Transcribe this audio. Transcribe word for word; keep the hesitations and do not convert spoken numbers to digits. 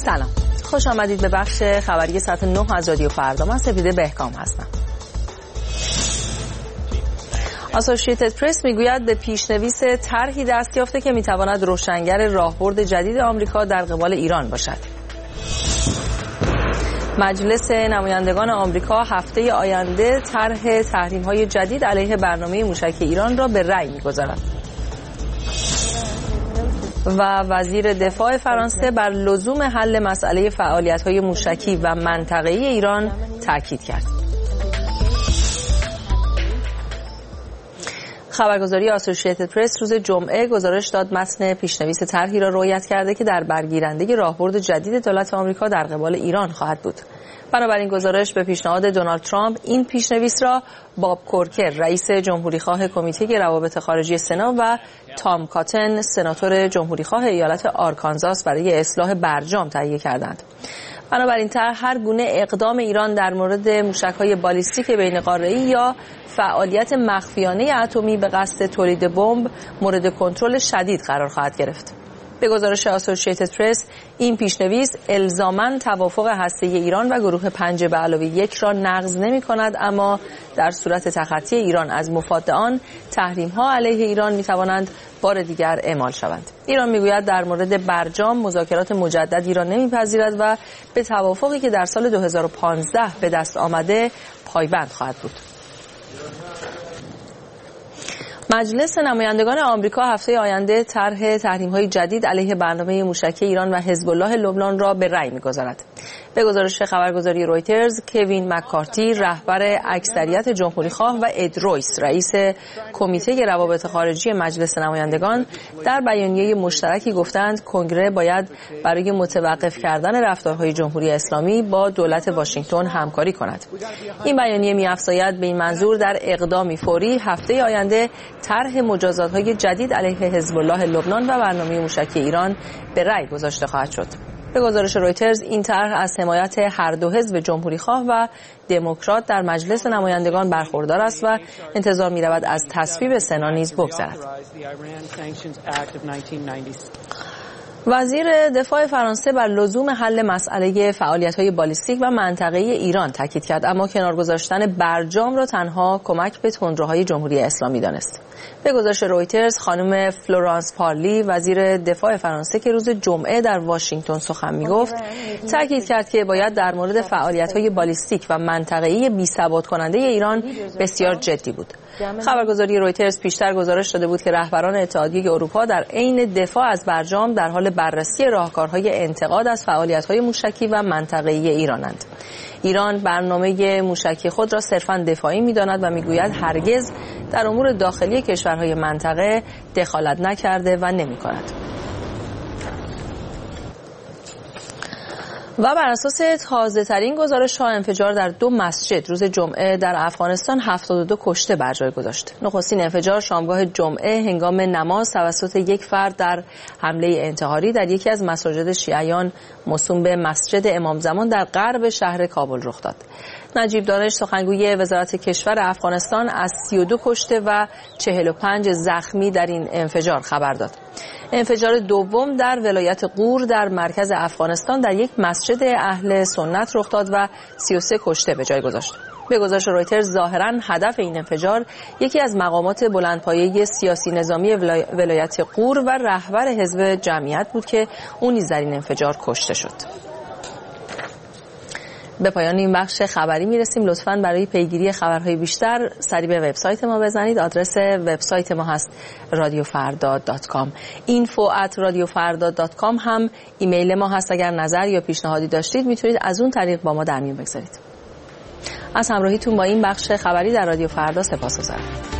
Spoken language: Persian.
سلام، خوش آمدید به بخش خبری ساعت نه از رادیو فردا. من سپیده بهکام هستم. آسوشییتد پرس میگوید به پیشنویس طرحی دست یافته که میتواند روشنگر راهبرد جدید آمریکا در قبال ایران باشد. مجلس نمایندگان آمریکا هفته آینده طرح تحریم‌های جدید علیه برنامه موشک ایران را به رأی می‌گذارد. و وزیر دفاع فرانسه بر لزوم حل مسئله فعالیت‌های موشکی و منطقه‌ای ایران تاکید کرد. خبرگزاری آسوشییتد پرس روز جمعه گزارش داد متن پیشنویس طرحی را روایت کرده که در برگیرنده راهبرد جدید دولت آمریکا در قبال ایران خواهد بود. بنابراین گزارش به پیشنهاد دونالد ترامپ این پیشنویس را باب کورکر رئیس جمهوریخواه کمیته روابط خارجی سنا و تام کاتن سناتور جمهوریخواه ایالت آرکانزاس برای اصلاح برجام تهیه کردند. بنابراین طرح هر گونه اقدام ایران در مورد موشک‌های بالیستیک بین‌قاره‌ای یا فعالیت مخفیانه اتمی به قصد تولید بمب مورد کنترل شدید قرار خواهد گرفت. به گزارش آسوشییتد پرس این پیشنویس الزاماً توافق هسته‌ای ایران و گروه پنج به علاوه یک را نقض نمی‌کند، اما در صورت تخطی ایران از مفاد آن تحریم‌ها علیه ایران می‌توانند بار دیگر اعمال شوند. ایران میگوید در مورد برجام مذاکرات مجددی را نمی‌پذیرد و به توافقی که در سال دو هزار و پانزده به دست آمده پایبند خواهد بود. مجلس نمایندگان آمریکا هفته آینده طرح تحریم‌های جدید علیه برنامه موشکی ایران و حزب الله لبنان را به رأی می‌گذارد. به گزارش خبرگزاری رویترز، کوین مککارتی رهبر اکثریت جمهوریخواه و اد رویس رئیس کمیته روابط خارجی مجلس نمایندگان در بیانیه مشترکی گفتند کنگره باید برای متوقف کردن رفتارهای جمهوری اسلامی با دولت واشنگتن همکاری کند. این بیانیه می‌افزاید به این منظور در اقدامی فوری هفته آینده طرح مجازات‌های جدید علیه حزب الله لبنان و برنامه موشکی ایران به رأی گذاشته خواهد شد. به گزارش رویترز این طرح از حمایت هر دو حزب جمهوریخواه و دموکرات در مجلس نمایندگان برخوردار است و انتظار می‌رود از تصویب سنا نیز بگذرد. وزیر دفاع فرانسه بر لزوم حل مسئله فعالیت‌های بالیستیک و منطقه‌ای ایران تاکید کرد، اما کنار گذاشتن برجام را تنها کمک به تندروهای جمهوری اسلامی دانست. به گزارش رویترز خانم فلورانس پارلی وزیر دفاع فرانسه که روز جمعه در واشنگتن سخن می‌گفت تاکید کرد که باید در مورد فعالیت‌های بالیستیک و منطقه‌ای بی‌ثبات کننده ایران بسیار جدی بود. خبرگزاری رویترز پیشتر گزارش داده بود که رهبران اتحادیه اروپا در عین دفاع از برجام در حال بررسی راهکارهای انتقاد از فعالیت‌های موشکی و منطقه‌ای ایرانند. ایران برنامه موشکی خود را صرفاً دفاعی می‌داند و می‌گوید هرگز در امور داخلی کشورهای منطقه دخالت نکرده و نمی‌کند. و بر اساس تازه‌ترین گزارش‌ها انفجار در دو مسجد روز جمعه در افغانستان هفتاد و دو کشته بر جای گذاشت. نخستین انفجار شامگاه جمعه هنگام نماز توسط یک فرد در حمله انتحاری در یکی از مساجد شیعیان موسوم به مسجد امام زمان در غرب شهر کابل رخ داد. نجیب دانش سخنگوی وزارت کشور افغانستان از سی و دو کشته و چهل و پنج زخمی در این انفجار خبر داد. انفجار دوم در ولایت غور در مرکز افغانستان در یک مسجد اهل سنت رخ داد و سی و سه کشته به جای گذاشت. به گزارش رویترز ظاهراً هدف این انفجار یکی از مقامات بلندپایه سیاسی نظامی ولایت غور و رهبر حزب جمعیت بود که اون نیز در این انفجار کشته شد. به پایان این بخش خبری میرسیم. لطفاً برای پیگیری خبرهای بیشتر سری به وبسایت ما بزنید. آدرس وبسایت ما هست رادیو فردا دات کام. اینفو ات رادیو فردا دات کام هم ایمیل ما هست. اگر نظر یا پیشنهادی داشتید میتونید از اون طریق با ما در میون بگذارید. از همراهیتون با این بخش خبری در رادیو فردا سپاسگزارم.